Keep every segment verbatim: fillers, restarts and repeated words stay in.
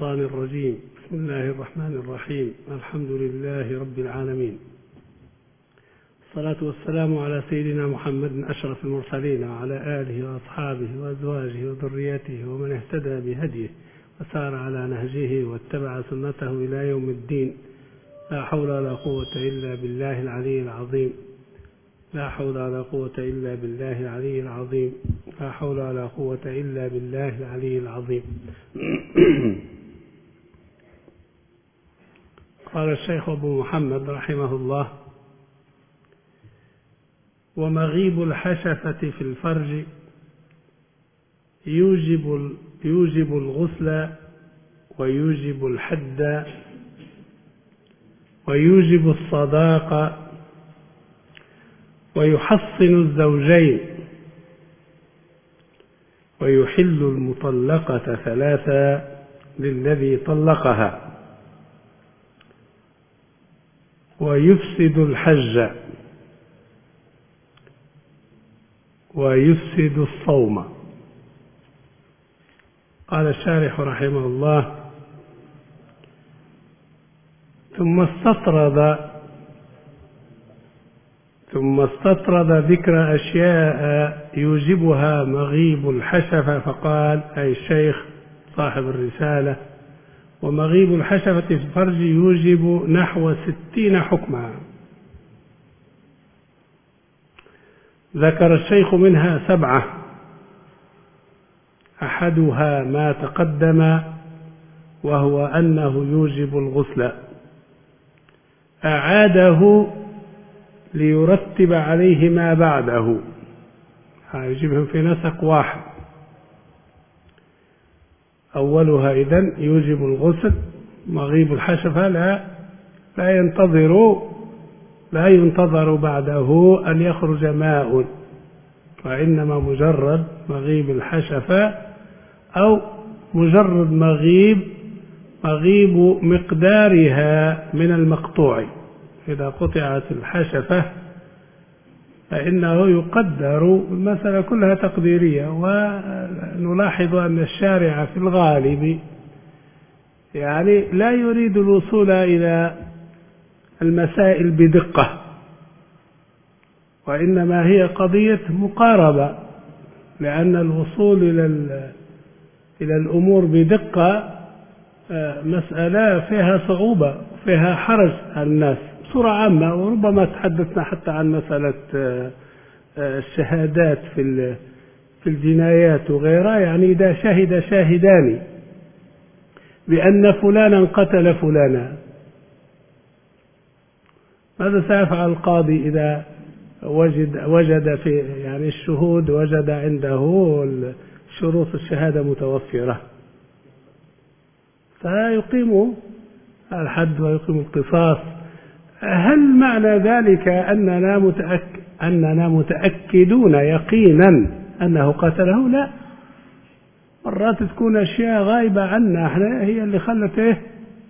الشيطان الرجيم. بسم الله الرحمن الرحيم. الحمد لله رب العالمين، الصلاة والسلام على سيدنا محمد أشرف المرسلين وعلى آله وأصحابه وأزواجه وذريته ومن اهتدى بهديه وسار على نهجه واتبع سنته إلى يوم الدين. لا حول ولا قوة إلا بالله العلي العظيم. لا حول ولا قوة إلا بالله العلي العظيم. لا حول ولا قوة إلا بالله العلي العظيم. قال الشيخ أبو محمد رحمه الله: ومغيب الحشفة في الفرج يوجب يوجب الغسل ويوجب الحد ويوجب الصداقة ويحصن الزوجين ويحل المطلقة ثلاثة للذي طلقها ويفسد الحج ويفسد الصوم. قال الشارح رحمه الله: ثم استطرد ثم استطرد ذكر أشياء يوجبها مغيب الحشفة، فقال أي الشيخ صاحب الرسالة: ومغيب الحشفة في الفرج يوجب نحو ستين حكما. ذكر الشيخ منها سبعة، أحدها ما تقدم وهو أنه يوجب الغسل، أعاده ليرتب عليه ما بعده، يجيبهم في نسق واحد. أولها إذن يوجب الغسل، مغيب الحشفة لا لا ينتظر لا ينتظر بعده أن يخرج ماء، وإنما مجرد مغيب الحشفة أو مجرد مغيب مغيب مقدارها من المقطوع. إذا قطعت الحشفة فإنه يقدر، المسألة كلها تقديرية، ونلاحظ أن الشارع في الغالب يعني لا يريد الوصول إلى المسائل بدقة، وإنما هي قضية مقاربة، لأن الوصول إلى إلى الأمور بدقة مسألة فيها صعوبة فيها حرج على الناس بصورة عامة. وربما تحدثنا حتى عن مسألة الشهادات في في الجنايات وغيرها، يعني إذا شهد شاهدان بأن فلانا قتل فلانا، ماذا سيفعل القاضي إذا وجد وجد في يعني الشهود وجد عنده شروط الشهادة متوفرة؟ فيقيم الحد ويقيم القصاص. هل معنى ذلك أننا متأكد أننا متأكدون يقينا أنه قتله؟ لا، مرات تكون أشياء غايبة عنا، احنا هي اللي خلت ايه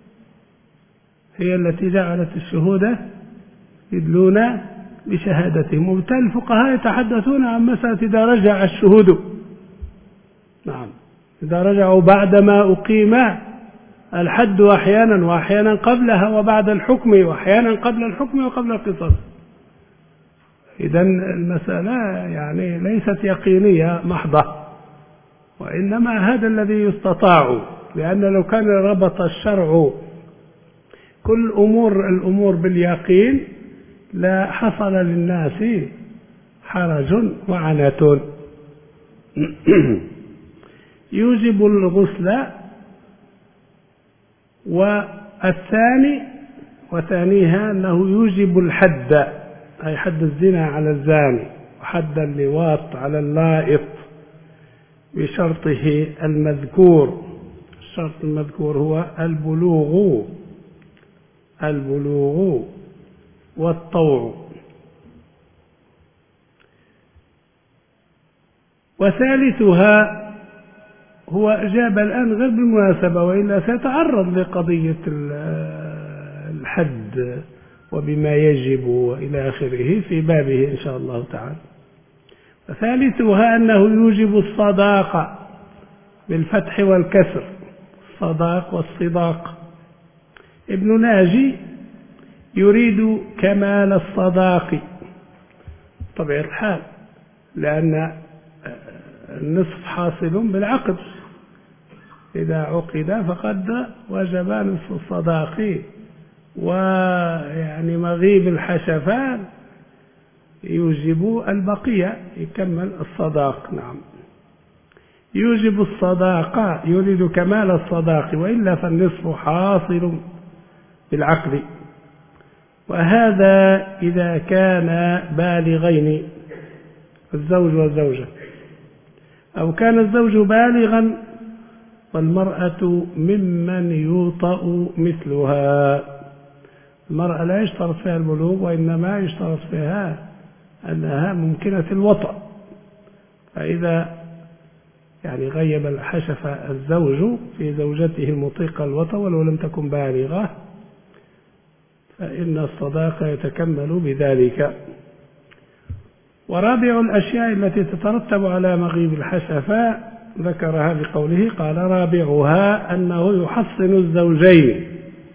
هي التي جعلت الشهود يدلون بشهادتهم. وبالتالي الفقهاء يتحدثون عن مسألة إذا رجع الشهود، نعم، إذا رجعوا بعدما أقيم الحد، أحيانا وأحيانا قبلها وبعد الحكم، وأحيانا قبل الحكم وقبل القصاص. إذن المسألة يعني ليست يقينية محضة، وإنما هذا الذي يستطاع، لأن لو كان ربط الشرع كل أمور الأمور باليقين لا حصل للناس حرج وعنة. يوجب الغسل، والثاني وثانيها أنه يوجب الحد، أي حد الزنا على الزاني، وحد اللواط على اللائط بشرطه المذكور. الشرط المذكور هو البلوغ البلوغ والطوع. وثالثها هو أجاب الآن غير بالمناسبة، وإلا سيتعرض لقضية الحد وبما يجب وإلى آخره في بابه إن شاء الله تعالى. وثالثها أنه يوجب الصداقة بالفتح والكسر، الصداق والصداق. ابن ناجي يريد كمال الصداق طبيعة الحال، لأن النصف حاصل بالعقد، إذا عقد فقد وجب نصف الصداق، ويعني مغيب الحشفان يوجب البقية، يكمل الصداق. نعم، يوجب الصداقة، يريد كمال الصداق، وإلا فالنصف حاصل بالعقد. وهذا إذا كان بالغين الزوج والزوجة، أو كان الزوج بالغا والمرأة ممن يوطأ مثلها. المرأة لا يشترط فيها البلوغ، وإنما يشترط فيها أنها ممكنة الوطأ. فإذا يعني غيب الحشف الزوج في زوجته المطيقة الوطأ ولو لم تكن بالغة، فإن الصداق يتكمل بذلك. ورابع الأشياء التي تترتب على مغيب الحشفاء ذكرها بقوله قال رابعها أنه يحصن الزوجين،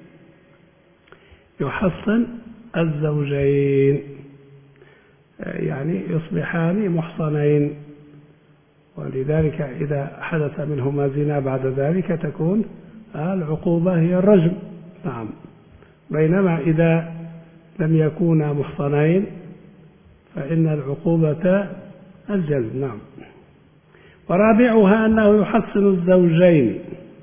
يحصن الزوجين يعني يصبحان محصنين، ولذلك إذا حدث منهما زنا بعد ذلك تكون العقوبة هي الرجم. نعم، بينما إذا لم يكونا محصنين فإن العقوبة الجلد. نعم. ورابعها أنه يحصن الزوجين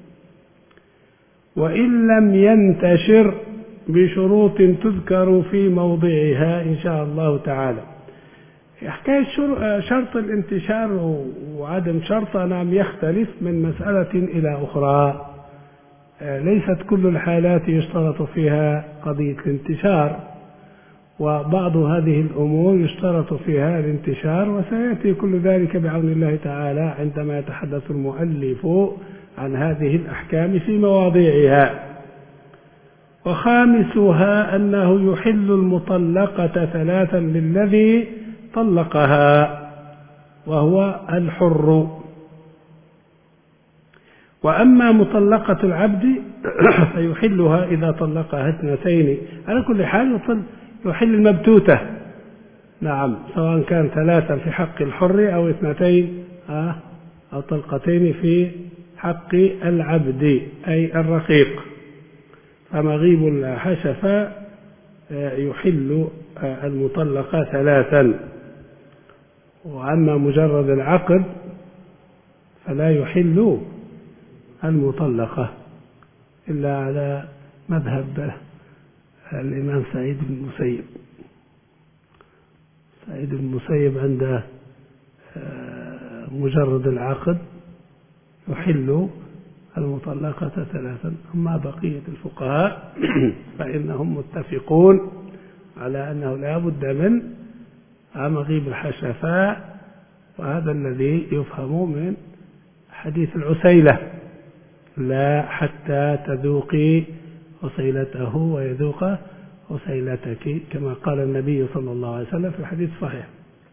وإن لم ينتشر بشروط تذكر في موضعها إن شاء الله تعالى. حكاية شرط الانتشار وعدم شرطه نعم يختلف من مسألة إلى أخرى، ليست كل الحالات يشترط فيها قضية الانتشار، وبعض هذه الأمور يشترط فيها الانتشار، وسيأتي كل ذلك بعون الله تعالى عندما يتحدث المؤلف عن هذه الأحكام في مواضيعها. وخامسها أنه يحل المطلقة ثلاثا للذي طلقها وهو الحر. وأما مطلقة العبد فيحلها إذا طلقها اثنتين، على كل حال يحل المبتوتة. نعم، سواء كان ثلاثا في حق الحر أو اثنتين أو طلقتين في حق العبد أي الرقيق. فمغيب الحشفة يحل المطلقة ثلاثا. وأما مجرد العقد فلا يحل المطلقة إلا على مذهب الإمام سعيد بن المسيب. سعيد بن المسيب عنده مجرد العقد يحل المطلقة ثلاثا. أما بقية الفقهاء فإنهم متفقون على أنه لا بد من مغيب الحشفاء، وهذا الذي يفهم من حديث العسيلة لا حتى تذوقي عسيلته ويذوق عسيلتك، كما قال النبي صلى الله عليه وسلم في الحديث الصحيح.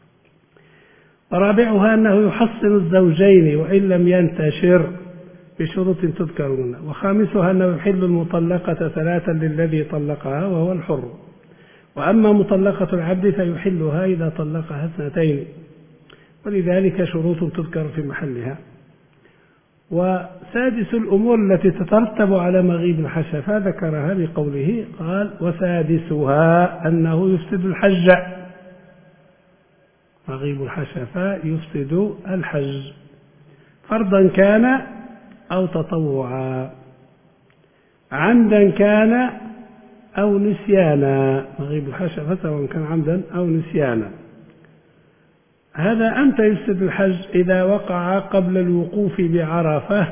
ورابعها أنه يحصن الزوجين وإن لم ينتشر بشروط تذكرون. وخامسها أنه يحل المطلقة ثلاثا للذي طلقها وهو الحر. وأما مطلقة العبد فيحلها إذا طلقها اثنتين، ولذلك شروط تذكر في محلها. وسادس الأمور التي تترتب على مغيب الحشفاء ذكرها بقوله قال وسادسها أنه يفسد الحج. مغيب الحشفاء يفسد الحج فرضا كان أو تطوعا، عمدا كان أو نسيانا. مغيب الحشفة سواء كان عمدا أو نسيانا. هذا أمتى يفسد الحج؟ إذا وقع قبل الوقوف بعرفة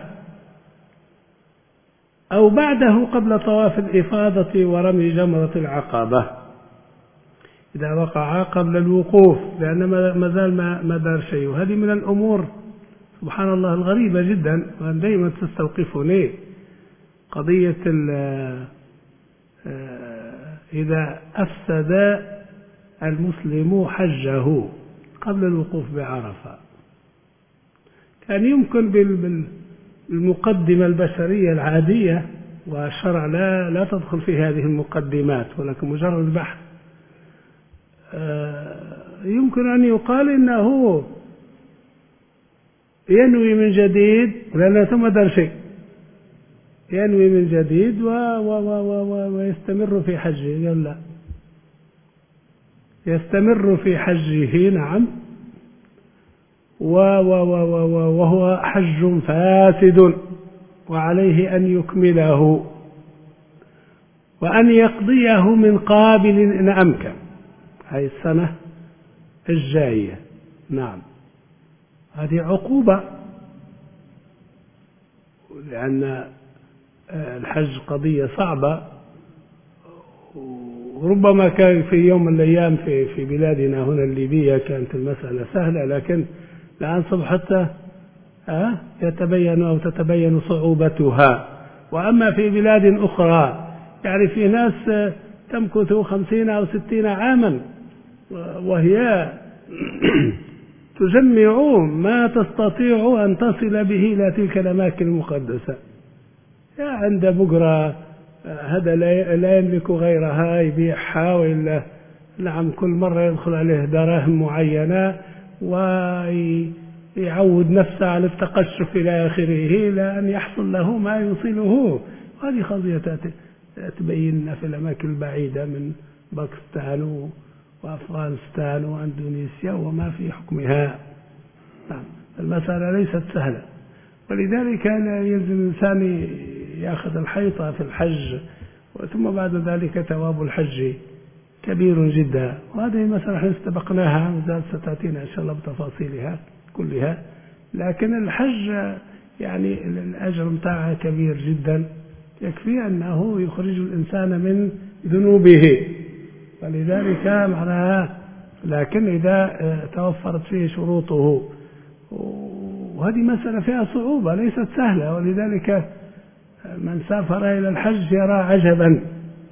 أو بعده قبل طواف الإفاضة ورمي جمرة العقبة. إذا وقع قبل الوقوف، لأن ما زال ما دار شيء. وهذه من الأمور سبحان الله الغريبة جدا، وأن دائما تستوقفني قضية إذا أفسد المسلم حجه قبل الوقوف بعرفة، كان يمكن المقدمة البشرية العادية، والشرع لا لا تدخل في هذه المقدمات ولكن مجرد بحث، يمكن أن يقال إنه ينوي من جديد، لأنه ثم در شيء، ينوي من جديد و و و و ويستمر في حجه. قال لا، يستمر في حجه نعم، و و و وهو حج فاسد، وعليه أن يكمله وأن يقضيه من قابل إن أمكن، هذه السنة الجاية. نعم، هذه عقوبة، لأن الحج قضية صعبة، وربما كان في يوم من الأيام في في بلادنا هنا الليبية كانت المسألة سهلة، لكن الآن صبحت يتبين أو تتبين صعوبتها. وأما في بلاد أخرى يعني في ناس تمكث خمسين أو ستين عاما وهي تجمع ما تستطيع أن تصل به إلى تلك الأماكن المقدسة. عند بقرة هذا لا يملك غيرها يبيعها، وإلا نعم كل مرة يدخل عليه دراهم معينة ويعود نفسه على التقشف إلى آخره إلى أن يحصل له ما يوصله. وهذه قضية تبين في الأماكن البعيدة من باكستان وأفغانستان وأندونيسيا وما في حكمها. نعم، المسألة ليست سهلة، ولذلك يلزم الإنسان يأخذ الحيطة في الحج، ثم بعد ذلك ثواب الحج كبير جدا. وهذه مسألة استبقناها، مازال ستأتينا إن شاء الله بتفاصيلها كلها، لكن الحج يعني الأجر متاعها كبير جدا، يكفي أنه يخرج الإنسان من ذنوبه، ولذلك معناها لكن إذا توفرت فيه شروطه، وهذه مسألة فيها صعوبة ليست سهلة. ولذلك من سافر إلى الحج يرى عجبا،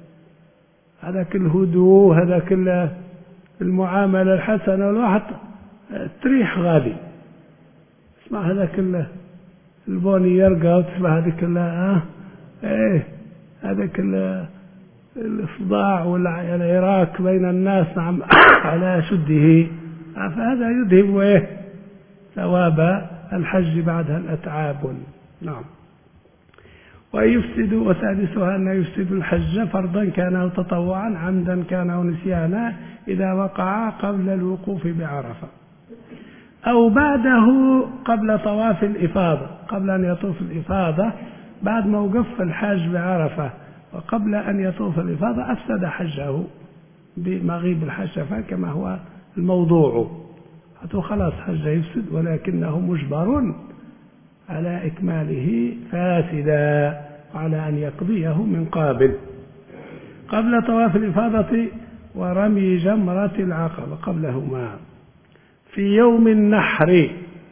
هذا كل هدوء، هذا كل المعاملة الحسنة، والواحد تريح غالي، اسمع هذا كله البوني يرقى، وتسمع هذه كلها اه ايه هذا كله الإصداع والعراك بين الناس نعم على شده، فهذا يذهب ايه ثواب الحج بعدها الأتعاب. نعم. ويفسد، وسادسها أن يفسد الحج فرضا كان أو تطوعا، عمدا كان أو نسيانا، إذا وقع قبل الوقوف بعرفة أو بعده قبل طواف الإفاضة، قبل أن يطوف الإفاضة، بعد موقف الحاج بعرفة وقبل أن يطوف الإفاضة أفسد حجه بمغيب الحشفة كما هو الموضوع، حتى خلاص حجه يفسد، ولكنه مجبر على إكماله فاسدا، وعلى أن يقضيه من قابل قبل طواف الإفاضة ورمي جمرة العقبة قبلهما في يوم النحر.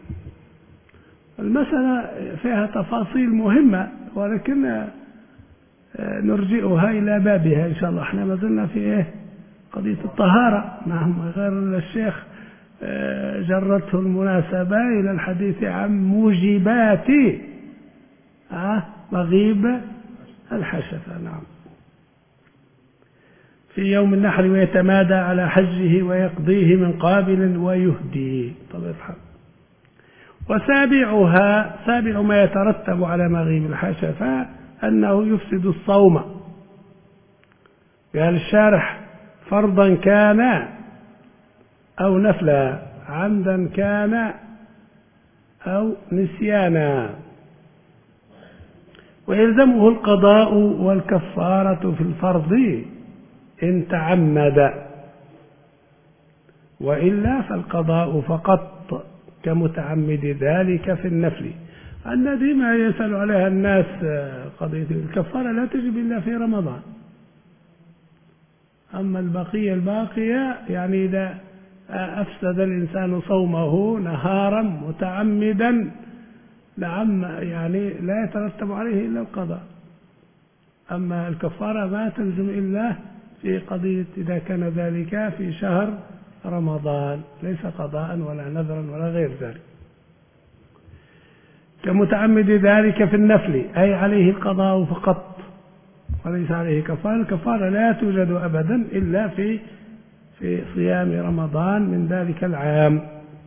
المسألة فيها تفاصيل مهمة، ولكن نرجئها إلى بابها إن شاء الله. احنا ما زلنا في إيه قضية الطهارة. نعم، غير الشيخ جرته المناسبة إلى الحديث عن موجبات مغيب الحشفة. نعم، في يوم النحر ويتمادى على حجه ويقضيه من قابل ويهدي. طبعا. وسابعها، سابع ما يترتب على مغيب الحشفة أنه يفسد الصوم. قال الشارح فرضا كان أو نفلا، عمدا كان أو نسيانا، ويلزمه القضاء والكفارة في الفرض إن تعمد، وإلا فالقضاء فقط كمتعمد ذلك في النفل. الذي ما يسأل عليها الناس قضية الكفارة لا تجب إلا في رمضان، أما البقية الباقية يعني إذا أفسد الإنسان صومه نهارا متعمدا نعم يعني لا يترتب عليه إلا القضاء. أما الكفارة ما تلزم إلا في قضية إذا كان ذلك في شهر رمضان، ليس قضاء ولا نذرا ولا غير ذلك. كمتعمد ذلك في النفل، أي عليه القضاء فقط وليس عليه كفارة. الكفارة لا توجد أبدا إلا في في صيام رمضان من ذلك العام.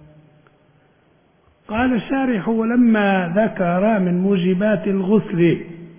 قال الشارح: ولما ذكر من موجبات الغسل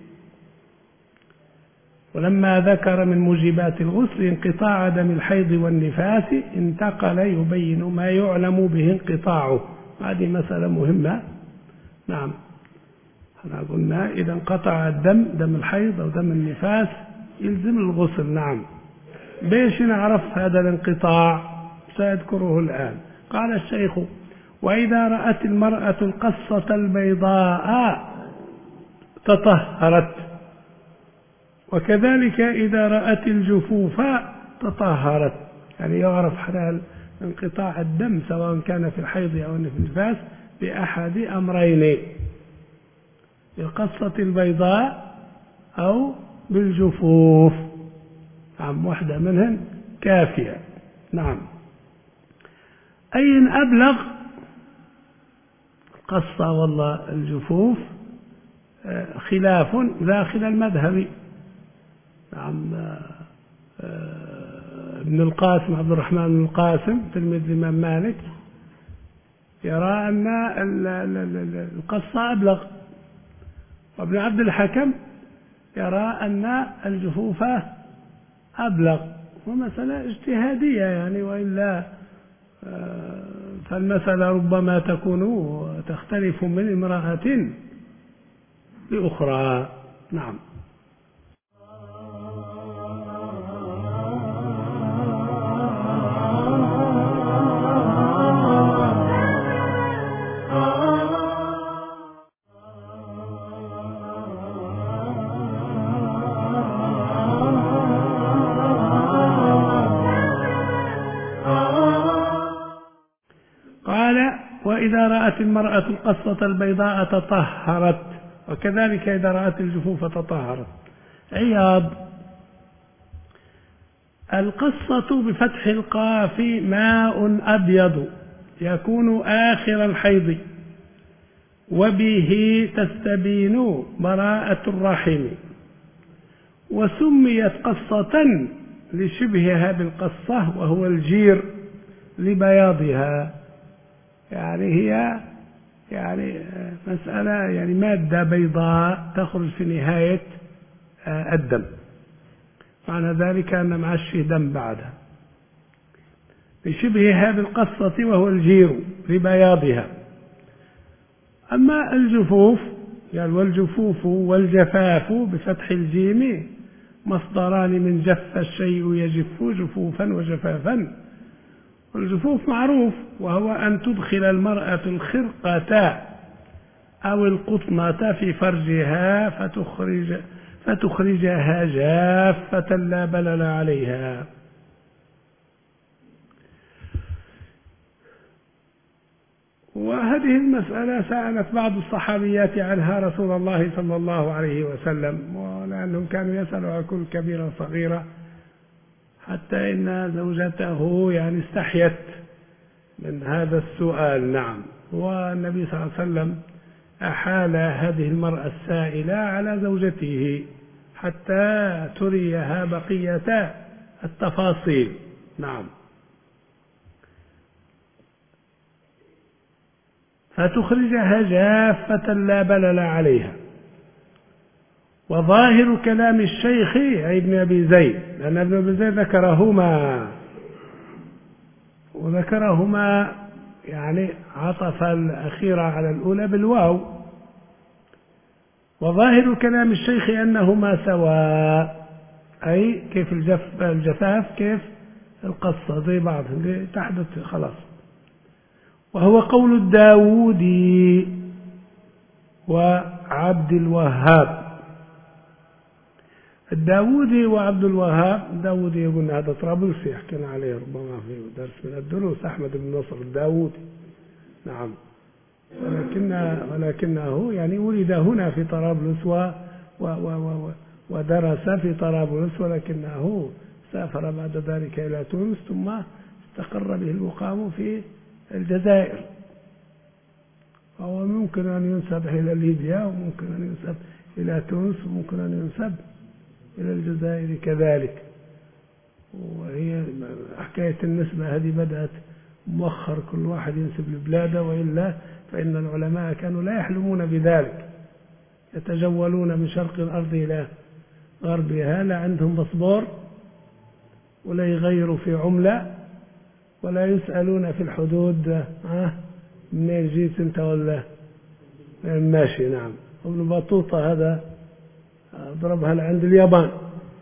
ولما ذكر من موجبات الغسل انقطاع دم الحيض والنفاس انتقل يبين ما يعلم به انقطاعه. هذه مسألة مهمة. نعم، احنا قلنا إذا انقطع الدم، دم الحيض أو دم النفاس، يلزم الغسل. نعم، بيش نعرف هذا الانقطاع؟ سأذكره الآن. قال الشيخ: وإذا رأت المرأة القصة البيضاء تطهرت، وكذلك إذا رأت الجفوف تطهرت. يعني يعرف حال انقطاع الدم سواء كان في الحيض أو في النفاس بأحد أمرين: بالقصة البيضاء أو بالجفوف. نعم، واحدة منهن كافية. نعم. أي أبلغ، القصة والله الجفوف، خلاف داخل المذهب. نعم. ابن القاسم، عبد الرحمن بن القاسم تلميذ الإمام مالك، يرى أن القصة أبلغ، وابن عبد الحكم يرى أن الجفوف أبلغ. ومسألة اجتهادية يعني، وإلا فالمسألة ربما تكون تختلف من امرأة لأخرى. نعم. وإذا رأت المرأة القصة البيضاء تطهرت، وكذلك إذا رأت الجفوف تطهرت. عياض: القصة بفتح القاف ماء أبيض يكون آخر الحيض، وبه تستبين براءة الرحم، وسميت قصة لشبهها بالقصة وهو الجير لبياضها. يعني هي يعني مسألة يعني مادة بيضاء تخرج في نهاية الدم، معنى ذلك أن ما عادش فيه دم بعدها، بشبهها بالقصة وهو الجير لبياضها. أما الجفوف يعني والجفوف والجفاف بفتح الجيم مصدران من جف الشيء يجف جفوفا وجفافا. والجفوف معروف، وهو أن تدخل المرأة الخرقة أو القطنة في فرجها فتخرج فتخرجها جافة لا بلل عليها. وهذه المسألة سألت بعض الصحابيات عنها رسول الله صلى الله عليه وسلم، ولأنهم كانوا يسألوا عن كل كبيرة صغيرة، حتى إن زوجته يعني استحيت من هذا السؤال. نعم. والنبي صلى الله عليه وسلم أحال هذه المرأة السائلة على زوجته حتى تريها بقية التفاصيل. نعم. فتخرجها جافة لا بلل عليها. وظاهر كلام الشيخ أي ابن أبي زيد، لأن ابن أبي زيد ذكرهما وذكرهما يعني عطف الأخيرة على الأولى بالواو. وظاهر كلام الشيخ أنهما سواء، أي كيف الجف الجفاف كيف القصة زي بعض تحدث خلاص. وهو قول الداودي وعبد الوهاب. الداودي وعبد الوهاب، الداودي يقول هذا طرابلسي حكينا عليه ربما في درس من الدروس، أحمد بن نصر الداودي. نعم. ولكن ولكنه يعني ولد هنا في طرابلس و و و ودرس في طرابلس، ولكنه سافر بعد ذلك إلى تونس ثم استقر به المقام في الجزائر. هو ممكن أن ينسب إلى ليبيا، وممكن أن ينسب إلى تونس، وممكن أن ينسب إلى الجزائر كذلك. وهي حكاية النسبة هذه بدأت مؤخر، كل واحد ينسب لبلاده، وإلا فإن العلماء كانوا لا يحلمون بذلك، يتجولون من شرق الأرض إلى غربها، لا عندهم باسبور ولا يغيروا في عملة ولا يسألون في الحدود ها منين جيت انت ولا ماشي. نعم. ابن بطوطة هذا ضربها عند اليابان،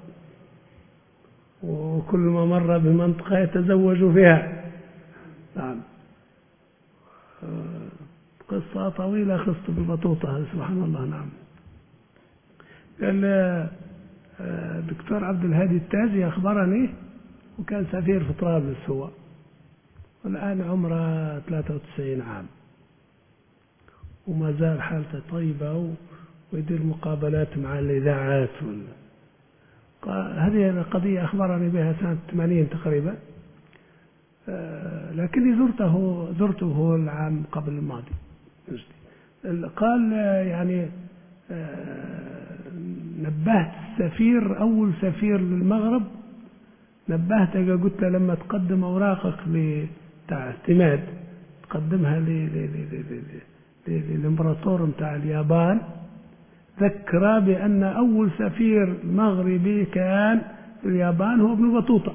وكل ما مر بمنطقة يتزوج فيها. نعم. قصة طويلة خصت بالبطوطة سبحان الله. نعم. قال الدكتور عبد الهادي التاجي أخبرني، وكان سفير في طرابلس هو، والآن عمره ثلاثة وتسعين عام، وما زال حالته طيبة، ويدير مقابلات مع الإذاعات. هذه قضية أخبرني بها سنة ثمانين تقريبا، لكني زرته زرته العام قبل الماضي. قال يعني نبهت السفير، أول سفير للمغرب، نبهته قلت له لما تقدم أوراقك بتاع اعتماد تقدمها للإمبراطور بتاع اليابان، ذكر بأن أول سفير مغربي كان في اليابان هو ابن بطوطة.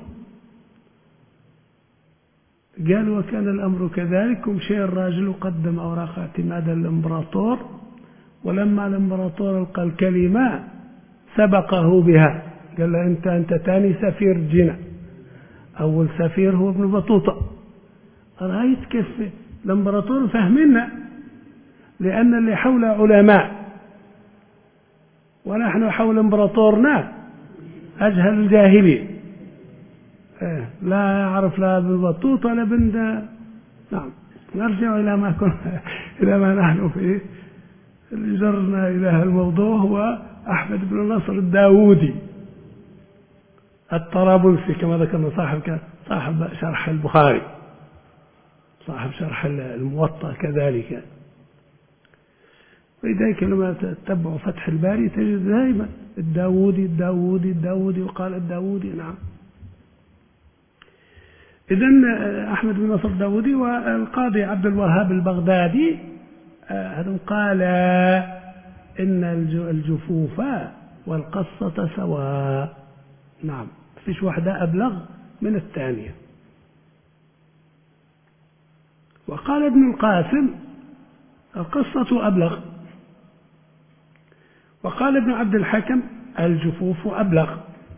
قال وكان الأمر كذلك، ومشي الراجل وقدم أوراق اعتماد للإمبراطور، ولما الإمبراطور ألقى الكلمة سبقه بها، قال له أنت أنت ثاني سفير جينا، أول سفير هو ابن بطوطة. رأيت كيف الإمبراطور فهمنا، لأن اللي حول علماء ونحن حول إمبراطورنا أجهل الجاهلين، لا يعرف لا ابن بطوطة ولا ابن دا. نعم. نرجع إلى ما كنا إلى ما نحن فيه. اللي جرنا إلى الموضوع هو أحمد بن نصر الداودي الطرابلسي، كما ذكرنا، صاحب صاحب شرح البخاري، صاحب شرح الموطأ كذلك. ولذلك لما تتبعوا فتح الباري تجد دائما الداودي الداودي الداودي وقال الداودي. نعم. إذن أحمد بن نصر الداودي والقاضي عبد الوهاب البغدادي هذا قال إن الجفوف والقصة سواء. نعم. فيش واحدة أبلغ من الثانية. وقال ابن القاسم القصة أبلغ، وقال ابن عبد الحكم الجفوف أبلغ.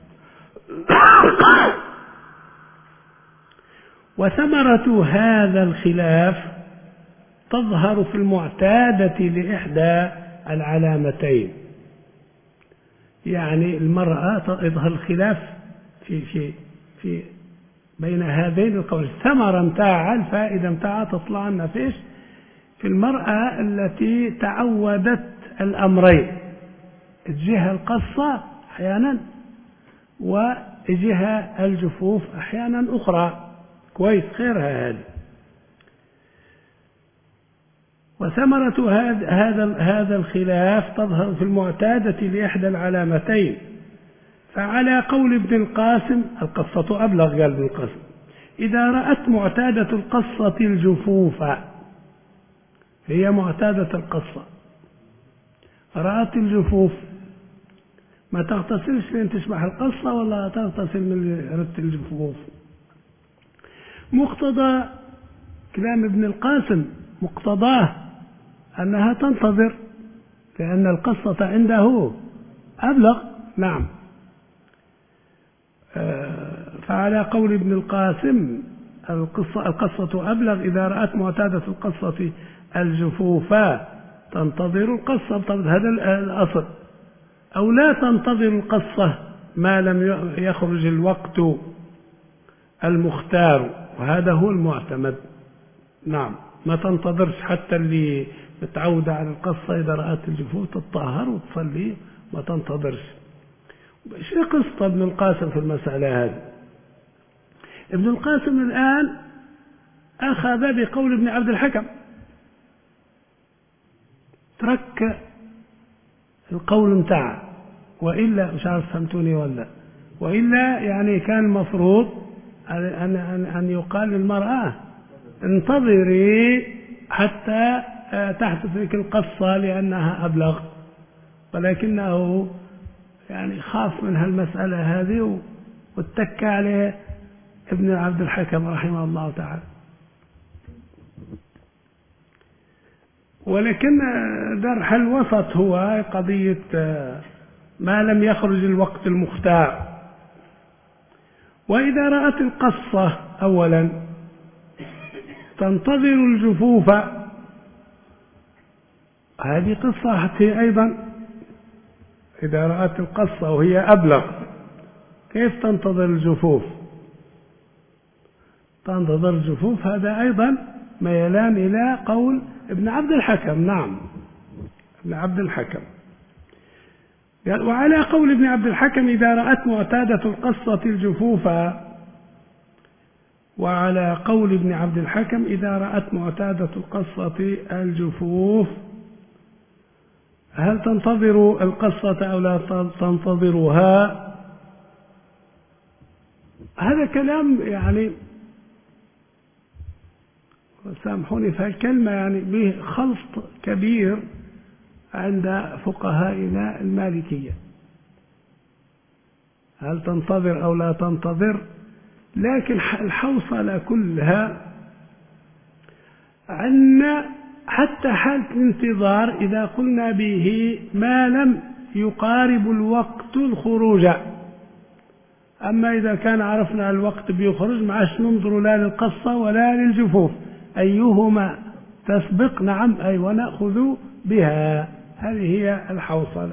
وثمرة هذا الخلاف تظهر في المعتادة لإحدى العلامتين، يعني المرأة يظهر الخلاف في في في بين هذين القول. الثمرة متاعها، الفائدة متاعها تطلع لنا فيش؟ في المرأة التي تعودت الأمرين، تجيها القصة أحيانا وتجيها الجفوف أحيانا أخرى. كويس، خيرها هذه. وثمرة هذا هذا الخلاف تظهر في المعتادة لإحدى العلامتين. فعلى قول ابن القاسم القصة أبلغ، قال ابن القاسم إذا رأت معتادة القصة الجفوف، هي معتادة القصة رأت الجفوف، ما تغتسلش لين تشبح القصة، ولا تغتسل من رت الجفوف. مقتضى كلام ابن القاسم مقتضاه أنها تنتظر، لأن القصة عنده أبلغ. نعم. فعلى قول ابن القاسم القصة, القصة أبلغ إذا رأت معتادة القصة الجفوف تنتظر القصة، هذا الأصل، أو لا تنتظر القصة ما لم يخرج الوقت المختار، وهذا هو المعتمد. نعم. ما تنتظرش حتى اللي متعودة على القصة إذا رأت الجفوف تطهر وتصلي، ما تنتظرش. شيء قصة ابن القاسم في المسألة هذه. ابن القاسم الآن أخذ بقول ابن عبد الحكم، ترك القول متاعه، وإلا مش عارف فهمتوني ولا، وإلا يعني كان المفروض أن, أن, أن يقال للمرأة انتظري حتى تحدث لك القصة لأنها أبلغ، ولكنه يعني خاف من هالمسألة هذه واتكى عليه ابن عبد الحكم رحمه الله تعالى. ولكن درح الوسط هو قضية ما لم يخرج الوقت المختار. وإذا رأت القصة أولا تنتظر الجفوف، هذه قصة أيضا. إذا رأت القصة وهي أبلغ كيف تنتظر الجفوف؟ تنتظر الجفوف، هذا أيضا ميلان إلى قول ابن عبد الحكم. نعم، ابن عبد الحكم. وعلى قول ابن عبد الحكم إذا رأت معتادة القصة الجفوف، وعلى قول ابن عبد الحكم إذا رأت معتادة القصة الجفوف، هل تنتظر القصة أو لا تنتظرها؟ هذا كلام يعني سامحوني في الكلمة يعني به خلط كبير عند فقهائنا المالكية. هل تنتظر أو لا تنتظر؟ لكن الحوصلة كلها عنا حتى حالة الانتظار إذا قلنا به ما لم يقارب الوقت الخروج. أما إذا كان عرفنا الوقت بيخرج ما عادش ننظر لا للقصة ولا للجفوف، أيهما تسبق نعم أي ونأخذ بها. هذه هي الحوصلة.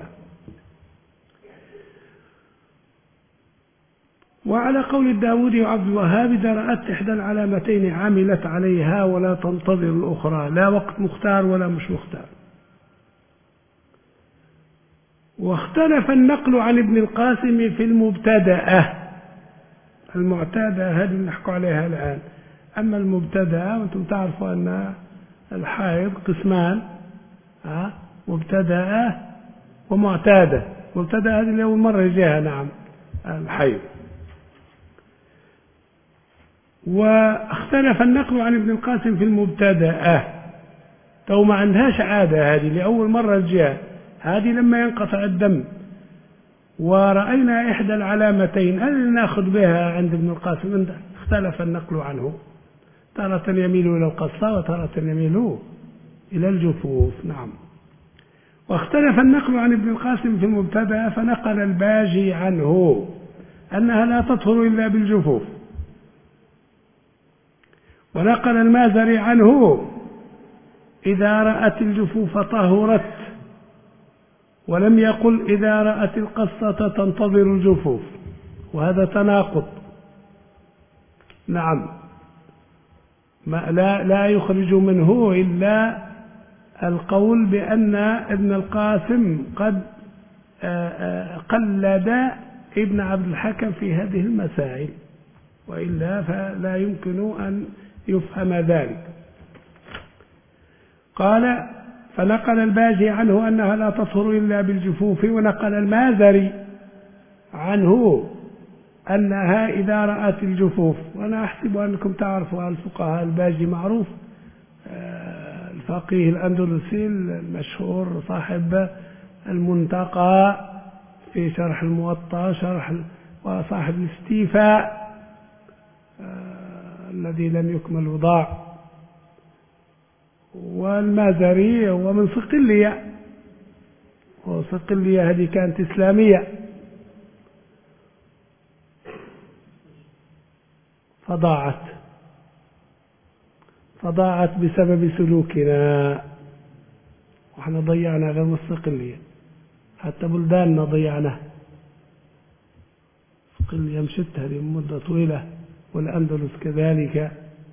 وعلى قول الداودي وعبد الوهاب إذا رأت إحدى العلامتين عملت عليها ولا تنتظر الأخرى، لا وقت مختار ولا مش مختار. واختلف النقل عن ابن القاسم في المبتدأة. المعتادة هذه اللي نحكي عليها الآن. أما المبتدأة وأنتم تعرفوا أن الحائض قسمان، ها، مبتدأة ومعتادة. مبتدأة هذه اللي أول مرة يجيها نعم الحيض. واختلف النقل عن ابن القاسم في المبتدأة، تو ما عندهاش عادة هذه لأول مرة تجيها، هذه لما ينقطع الدم ورأينا إحدى العلامتين هذه اللي ناخذ بها عند ابن القاسم. اختلف النقل عنه، تارة يميل إلى القصة وتارة يميل إلى الجفوف. نعم. واختلف النقل عن ابن القاسم في المبتدأ، فنقل الباجي عنه أنها لا تطهر إلا بالجفوف، ونقل المازري عنه إذا رأت الجفوف طهرت، ولم يقل إذا رأت القصة تنتظر الجفوف، وهذا تناقض. نعم، ما لا, لا يخرج منه إلا القول بأن ابن القاسم قد قلد ابن عبد الحكم في هذه المسائل، وإلا فلا يمكن أن يفهم ذلك. قال فنقل الباجي عنه أنها لا تطهر إلا بالجفوف، ونقل المازري عنه أنها إذا رأت الجفوف. وأنا أحسب أنكم تعرفوا الفقهاء، الباجي معروف الفقيه الأندلسي المشهور صاحب المنتقى في شرح الموطأ شرح وصاحب الاستيفاء الذي لم يكمل وضاع. والمازري هو من صقلية، وصقلية هذه كانت إسلامية، فضاعت فضاعت بسبب سلوكنا، وإحنا ضيعنا غير مستقلية، حتى بلداننا ضيعناها. صقلية مشت هذه مدة طويلة، والأندلس كذلك،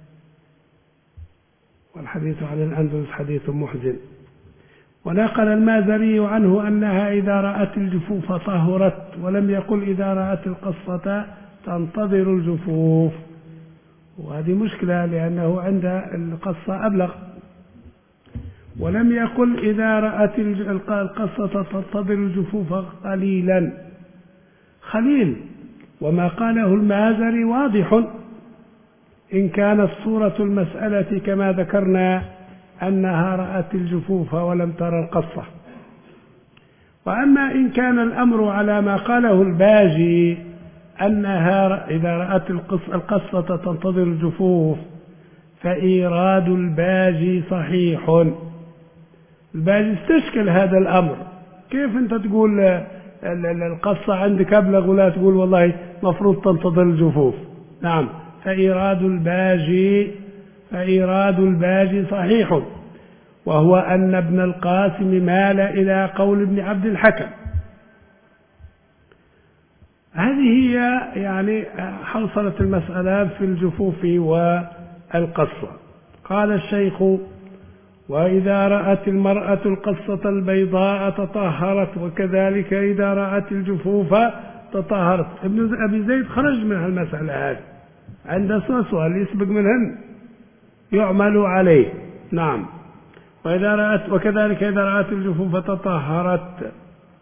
والحديث عن الأندلس حديث محزن. ونقل المازري عنه أنها إذا رأت الجفوف طهرت، ولم يقل إذا رأت القصة تنتظر الجفوف، وهذه مشكلة لأنه عند القصة أبلغ. ولم يقل إذا رأت القصة تنتظر الجفوف قليلا خليل. وما قاله المازري واضح إن كانت صورة المسألة كما ذكرنا أنها رأت الجفوف ولم ترى القصة. وأما إن كان الأمر على ما قاله الباجي أنها إذا رأت القصة تنتظر الجفوف فإيراد الباجي صحيح. الباجي استشكل هذا الأمر، كيف أنت تقول القصة عندك أبلغ ولا تقول والله مفروض تنتظر الجفوف؟ نعم، فإيراد الباجي فإيراد الباجي صحيح، وهو أن ابن القاسم مال إلى قول ابن عبد الحكم. هذه هي يعني حوصلة المسألة في الجفوف والقصة. قال الشيخ: وإذا رأت المرأة القصة البيضاء تطهرت، وكذلك إذا رأت الجفوف تطهرت. ابن أبي زيد خرج من المسألة هذه، عنده سؤال يسبق منهن يعمل عليه. نعم، وإذا رأت وكذلك إذا رأت الجفوف تطهرت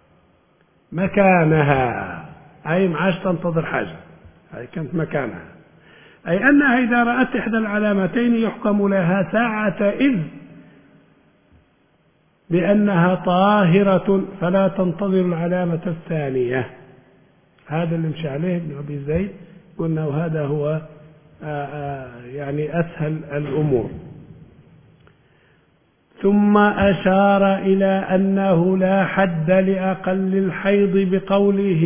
مكانها، أي معاش تنتظر حاجة، أي كانت مكانها، أي أنها إذا رأت إحدى العلامتين يحكم لها ساعة إذ بأنها طاهرة فلا تنتظر العلامة الثانية. هذا اللي مشي عليه ابن أبي زيد، قلنا وهذا هو آآ آآ يعني أسهل الأمور. ثم أشار إلى أنه لا حد لأقل الحيض بقوله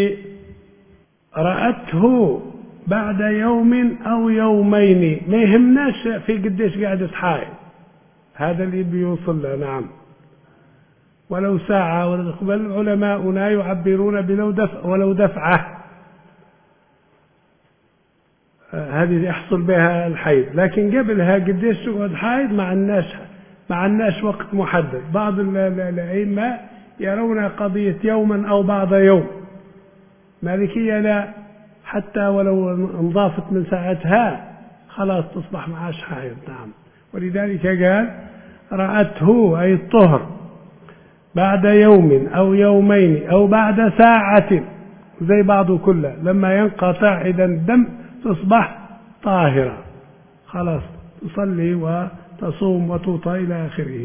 رأته بعد يوم أو يومين. ما يهمناش في قديش قاعدة حائض، هذا اللي بيوصل له. نعم، ولو ساعة. بل علماؤنا يعبرون بلو دفع ولو دفعة، هذه يحصل بها الحيض، لكن قبلها قديش تقعد حائض مع الناس مع الناس وقت محدد. بعض الأئمة يرون قضية يوما أو بعض يوم، مالكية لا، حتى ولو انضافت من ساعتها خلاص تصبح معاش حائض. نعم، ولذلك قال رأته أي الطهر بعد يوم أو يومين أو بعد ساعة، زي بعضه كله، لما ينقطع إذا الدم تصبح طاهرة، خلاص تصلي وتصوم وتوطى إلى آخره.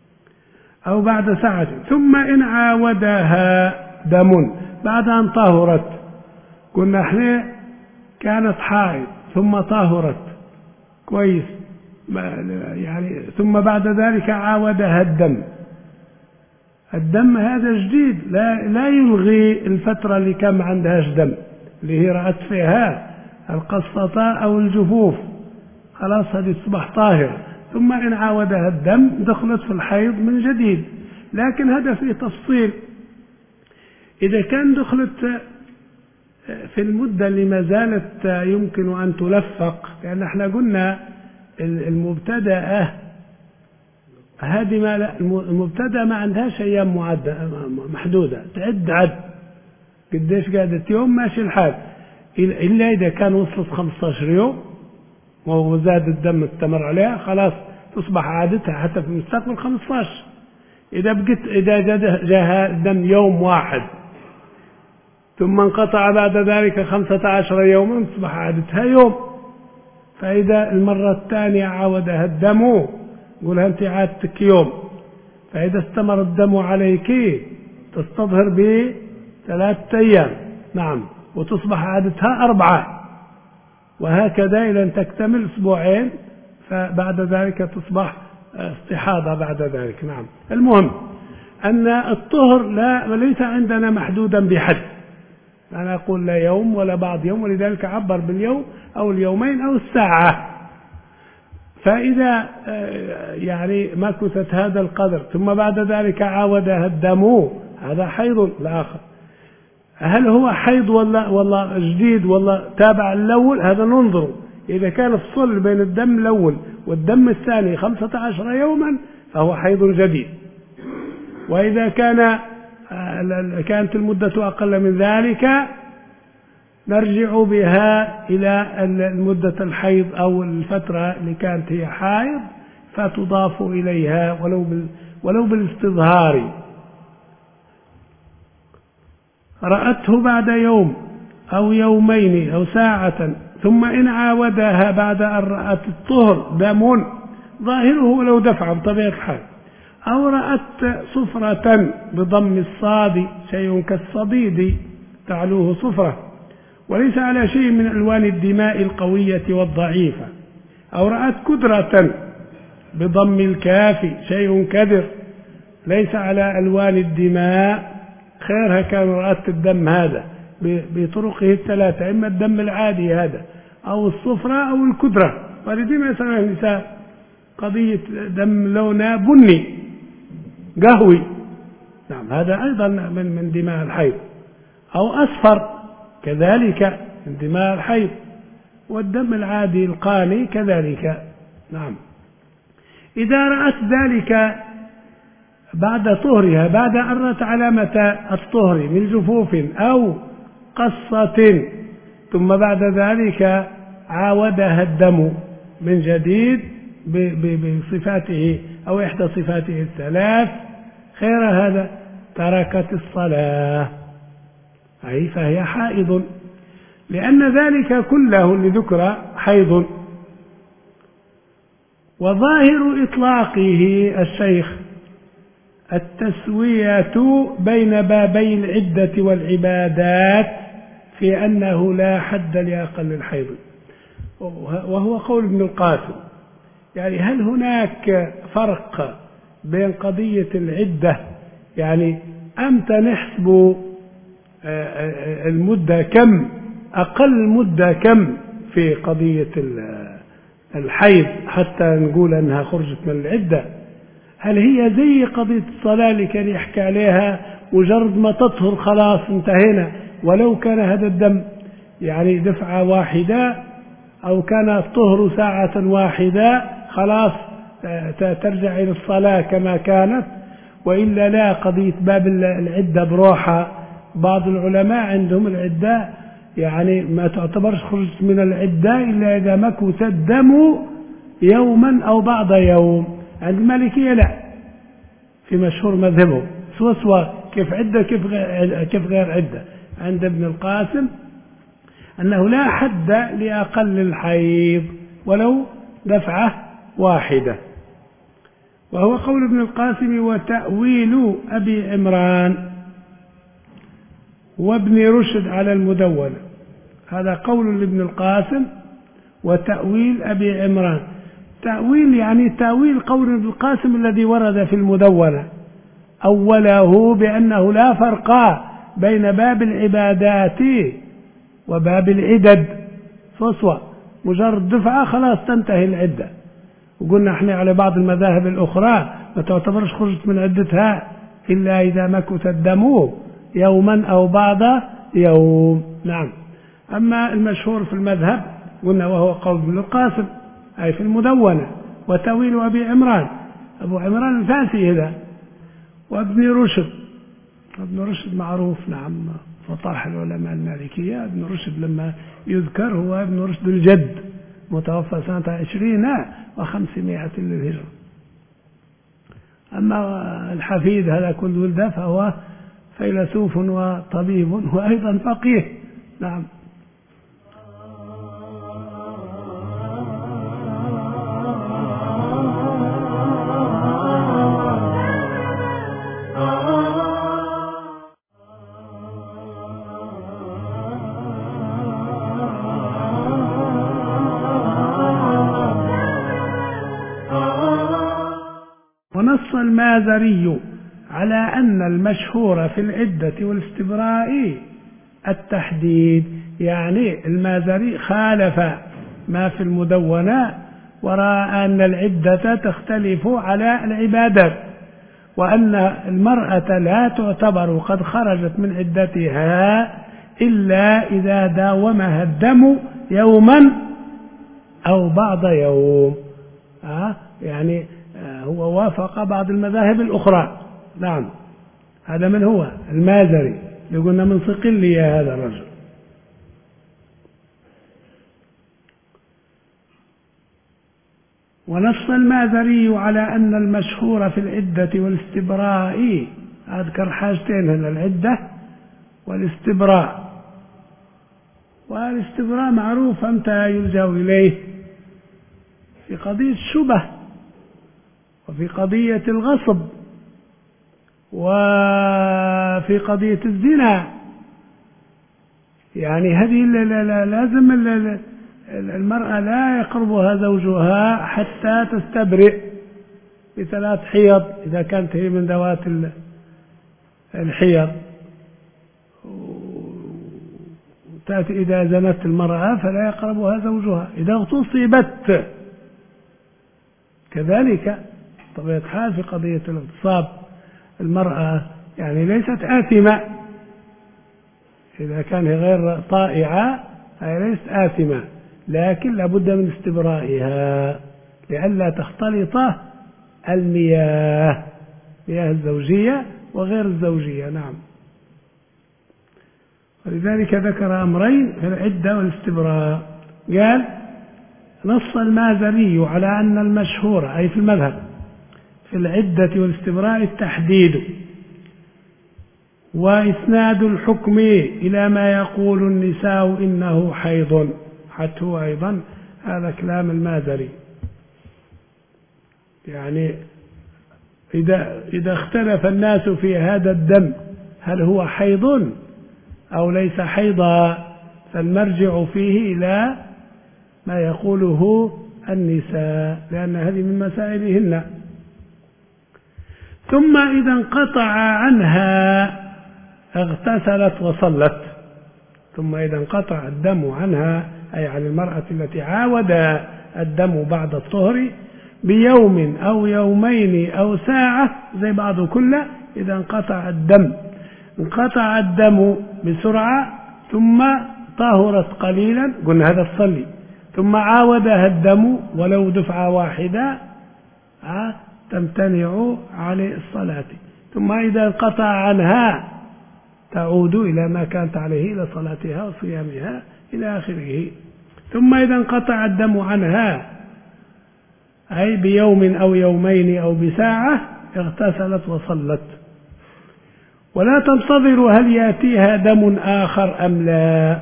أو بعد ساعة. ثم إن عاودها دم بعد أن طهرت، قلنا احنا كانت حائض ثم طهرت كويس، يعني ثم بعد ذلك عاودها الدم. الدم هذا جديد، لا لا يلغي الفترة اللي كان ما عندهاش دم، اللي هي رأت فيها القسطة أو الجفوف، خلاص هذه تصبح طاهرة. ثم إن عاودها الدم دخلت في الحيض من جديد. لكن هذا فيه تفصيل، إذا كان دخلت في المدة اللي ما زالت يمكن أن تلفق، لأن احنا قلنا المبتدأة هذه ما لا المبتدأ ما عندهاش أيام معدة محدودة، تعد عد قديش قعدت يوم ماشي الحال، إلا إذا كان وصلت خمسة عشر يوم وزاد الدم استمر عليها، خلاص تصبح عادتها حتى في المستقبل خمسة عشر. إذا بقت إذا جاءها الدم يوم واحد ثم انقطع بعد ذلك خمسة عشر يوما تصبح عادتها يوم. فإذا المرة الثانية عاودها الدم قولها أنت عادتك يوم، فإذا استمر الدم عليك تستظهر بثلاثة أيام. نعم، وتصبح عادتها أربعة، وهكذا إلى أن تكتمل أسبوعين، فبعد ذلك تصبح استحاضة بعد ذلك. نعم، المهم أن الطهر لا ليس عندنا محدودا بحد، أنا أقول لا يوم ولا بعض يوم، ولذلك عبر باليوم أو اليومين أو الساعة. فإذا يعني مكثت هذا القدر ثم بعد ذلك عاودها الدم، هذا حيض الآخر. هل هو حيض ولا ولا جديد ولا تابع الأول؟ هذا ننظر. إذا كان الفصل بين الدم الأول والدم الثاني خمسة عشر يوما فهو حيض جديد. وإذا كان كانت المدة أقل من ذلك نرجع بها إلى المدة الحيض أو الفترة اللي كانت هي حائض فتضاف إليها ولو بال ولو بالاستظهار. رأته بعد يوم أو يومين أو ساعة ثم إن عاودها بعد أن رأت الطهر دم ظاهره ولو دفع بطبيعة الحال، أو رأت صفرة بضم الصاد شيء كالصديد تعلوه صفرة وليس على شيء من ألوان الدماء القوية والضعيفة، أو رأت كدرة بضم الكاف شيء كدر ليس على ألوان الدماء، خيرها كان رأت الدم هذا بطرقه الثلاثة، إما الدم العادي هذا أو الصفرة أو الكدرة، ولدي ما يسمى النساء قضية دم لونه بني قهوي، نعم هذا أيضا من من دماء الحيض، أو أصفر كذلك من دماء الحيض، والدم العادي القاني كذلك. نعم إذا رأت ذلك بعد طهرها بعد أن رأت علامة الطهر من جفوف أو قصة ثم بعد ذلك عاودها الدم من جديد بصفاته أو إحدى صفاته الثلاث، خير هذا تركت الصلاة، أي فهي حائض، لأن ذلك كله اللي ذكر حيض. وظاهر إطلاقه الشيخ التسوية بين بابي العدة والعبادات في أنه لا حد لأقل الحيض، وهو قول ابن القاسم. يعني هل هناك فرق بين قضية العدة، يعني أمتى نحسب المدة كم، أقل مدة كم في قضية الحيض حتى نقول أنها خرجت من العدة؟ هل هي زي قضية الصلاة اللي كان يحكي عليها مجرد ما تطهر خلاص انتهينا، ولو كان هذا الدم يعني دفعة واحدة أو كان الطهر ساعة واحدة خلاص ترجع إلى الصلاة كما كانت، وإلا لا قضية باب العدة بروحها. بعض العلماء عندهم العدة يعني ما تعتبرش خرجت من العدة إلا إذا مكث الدم يوما أو بعض يوم. عند المالكية لا، في مشهور مذهبه سوا سوا كيف عدة كيف غير, كيف غير عدة. عند ابن القاسم أنه لا حد لأقل الحيض ولو دفعة واحدة، وهو قول ابن القاسم وتأويل أبي عمران وابن رشد على المدونة. هذا قول لابن القاسم وتأويل أبي عمران. تأويل يعني تأويل قول ابن القاسم الذي ورد في المدونة، أوله بأنه لا فرق بين باب العبادات وباب العدد، فصوى مجرد دفعة خلاص تنتهي العدة. وقلنا احنا على بعض المذاهب الأخرى ما تعتبرش خرجت من عدتها إلا إذا مكث الدم يوما أو بعض يوم. نعم. أما المشهور في المذهب قلنا وهو قول ابن القاسم أي في المدونة، وتأويل أبي عمران أبو عمران الفاسي هذا، وابن رشد. ابن رشد معروف نعم فطاح العلماء المالكية. ابن رشد لما يذكر هو ابن رشد الجد متوفى سنة عشرين وخمسمائة للهجرة. أما الحفيد هذا كل ولده فهو فيلسوف وطبيب وأيضا فقيه. نعم. ونص المازري على أن المشهور في العدة والاستبراء التحديد، يعني المازري خالف ما في المدونة ورأى أن العدة تختلف على العبادات، وأن المرأة لا تعتبر قد خرجت من عدتها إلا إذا داومها الدم يوما أو بعض يوم. آه يعني هو وافق بعض المذاهب الأخرى. نعم. هذا من هو المازري اللي قلنا من صقلية هذا الرجل. ونص المازري على أن المشهور في العدة والاستبراء، أذكر حاجتين هنا، العدة والاستبراء. والاستبراء معروف أمتى يلجأ إليه؟ في قضية الشبه، وفي قضية الغصب، وفي قضية الزنا. يعني هذه لازم المرأة لا يقربها زوجها حتى تستبرئ بثلاث حيض إذا كانت هي من ذوات الحيض. تأتي إذا زنت المرأة فلا يقربها زوجها. إذا اغتصبت كذلك طبيعة الحال في قضية الاغتصاب، المرأة يعني ليست آثمة إذا كان غير طائعة، هي ليست آثمة، لكن لابد من استبرائها لئلا تختلط المياه، مياه الزوجية وغير الزوجية. نعم. ولذلك ذكر أمرين في العدة والاستبراء. قال: نص المازري على أن المشهور أي في المذهب في العدة والاستبراء التحديد، وإسناد الحكم إلى ما يقول النساء إنه حيض. حتى هو أيضا هذا كلام المازري، يعني إذا, إذا اختلف الناس في هذا الدم هل هو حيض أو ليس حيضا، فالمرجع فيه إلى ما يقوله النساء، لأن هذه من مسائلهن. ثم إذا انقطع عنها اغتسلت وصلت. ثم إذا انقطع الدم عنها أي عن المرأة التي عاود الدم بعد الطهر بيوم أو يومين أو ساعة زي بعضه كله، إذا انقطع الدم انقطع الدم بسرعة ثم طهرت قليلا، قلنا هذا تصلي، ثم عاودها الدم ولو دفعة واحدة تمتنع على الصلاة. ثم إذا انقطع عنها تعود إلى ما كانت عليه، إلى صلاتها وصيامها إلى آخره. ثم إذا انقطع الدم عنها أي بيوم أو يومين أو بساعة اغتسلت وصلت، ولا تنتظر هل يأتيها دم آخر أم لا.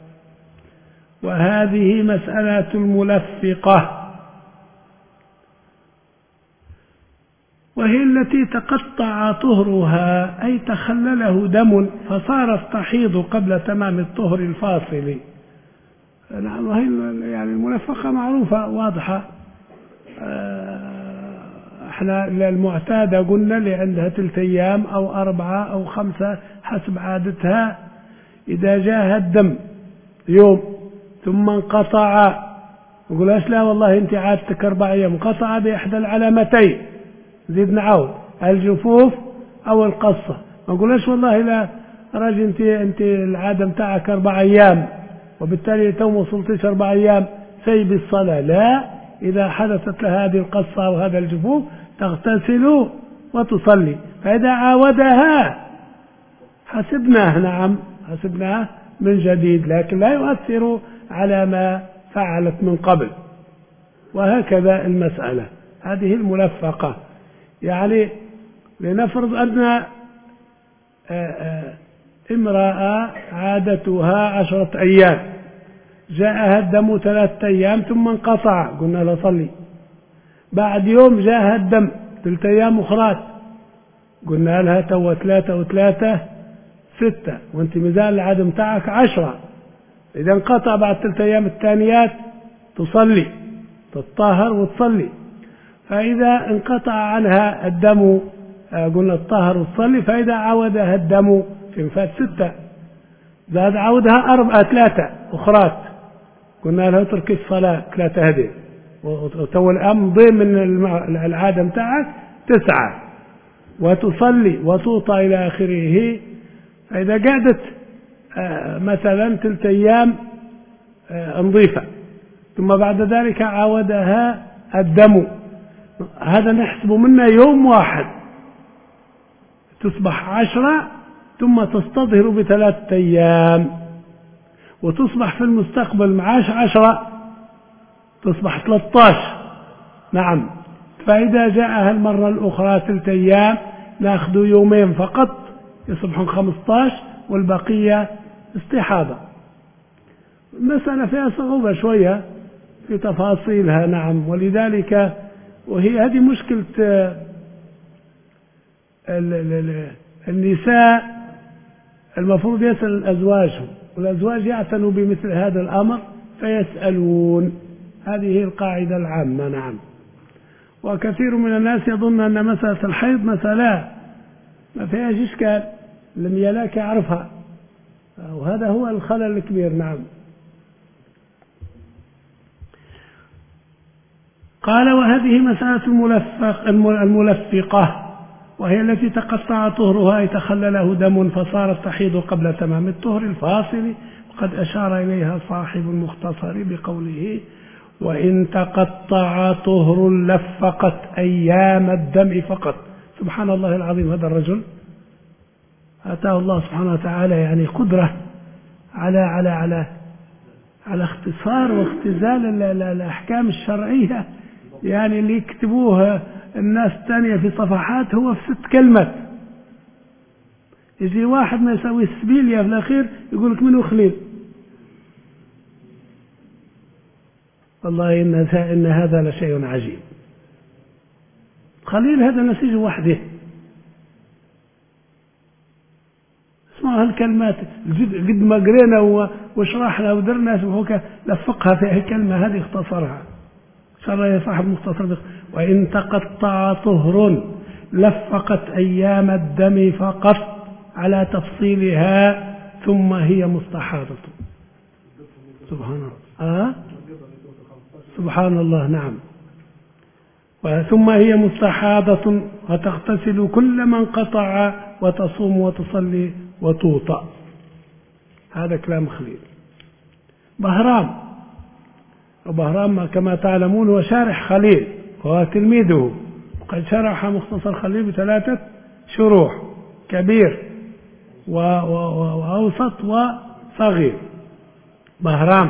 وهذه مسألة الملفقة، وهي التي تقطع طهرها أي تخلله دم فصارت تحيض قبل تمام الطهر الفاصل. نعم، يعني الملفقة معروفة واضحة. احنا المعتادة قلنا اللي عندها ثلاث أيام أو أربعة أو خمسة حسب عادتها، إذا جاءها الدم يوم ثم انقطع، نقول لا والله أنت عادتك أربع أيام، انقطع بإحدى العلامتين، زيد نعود الجفوف أو القصة. ما نقولش والله لا راجل أنت أنت العادة متاعك أربع أيام وبالتالي تو ما وصلتش أربع أيام سيب الصلاة. لا، إذا حدثت لها هذه القصة أو هذا الجفوف تغتسل وتصلي، فإذا عاودها حسبناه، نعم حسبناه من جديد، لكن لا يؤثر على ما فعلت من قبل. وهكذا المسألة هذه الملفقة. يعني لنفرض أن امرأة عادتها عشرة أيام، جاءها الدم ثلاثة أيام ثم انقطع، قلنا لا صلي. بعد يوم جاءها الدم ثلاثة أيام أخرى، قلنا لها تو ثلاثة وثلاثة ستة، وانت مازال العادة متاعك عشرة. إذا انقطع بعد ثلاثة أيام الثانيات تصلي، تطهر وتصلي. فإذا انقطع عنها الدم قلنا تطهر وتصلي، فإذا عودها الدم في فات ستة زاد عودها أربعة ثلاثة أخرى، قلنا لها اترك الصلاة ثلاثة هذه، وتو الآن ضي من العادة متاعك تسعة، وتصلي وتوطى إلى آخره. فإذا قعدت مثلا ثلاثة أيام نظيفة ثم بعد ذلك عاودها الدم، هذا نحسب منه يوم واحد، تصبح عشرة ثم تستظهر بثلاثة أيام، وتصبح في المستقبل معاش عشرة، تصبح ثلاثة عشر نعم. فإذا جاءها المرة الأخرى ثلاثة أيام ناخذ يومين فقط يصبحون خمسة عشر والبقية استحاضة. المسألة فيها صعوبة شوية في تفاصيلها. نعم. ولذلك وهي هذه مشكلة النساء، المفروض يسأل أزواجهم، والأزواج يعتنوا بمثل هذا الأمر فيسألون. هذه هي القاعدة العامة. نعم. وكثير من الناس يظن أن مسألة الحيض مسألة ما فيهاش إشكال، لم يلاك يعرفها، وهذا هو الخلل الكبير. نعم. قال: وهذه مسألة الملفق الملفقة، وهي التي تقطع طهرها أي تخلله دم فصارت تحيض قبل تمام الطهر الفاصل، وقد أشار إليها صاحب المختصر بقوله: وإن تقطع طهر لفقت أيام الدم فقط. سبحان الله العظيم. هذا الرجل آتاه الله سبحانه وتعالى يعني قدرة على على على على اختصار واختزال الأحكام الشرعية، يعني اللي يكتبوه الناس الثانية في صفحات هو في ست كلمات. يجي واحد ما يسوي السبيلية في الأخير يقول لك منه خليل. والله إن, إن هذا لشيء عجيب. خليل هذا نسيج وحده. اسمعوا هالكلمات قد ما قرينا وشرحنا ودرنا سبحوك لفقها في الكلمة هذه اختصرها. شرح يا صاحب مختصر: وإن تقطع طهر لفقت أيام الدم فقط على تفصيلها ثم هي مستحاضة. سبحان الله. آه؟ سبحان الله. نعم. ثم هي مستحاضة وتغتسل كل ما انقطع وتصوم وتصلي وتوطأ. هذا كلام خليل. بهرام، وبهرام كما تعلمون هو شارح خليل وهو تلميذه، وقد شرح مختصر خليل بثلاثة شروح: كبير وأوسط وصغير. بهرام: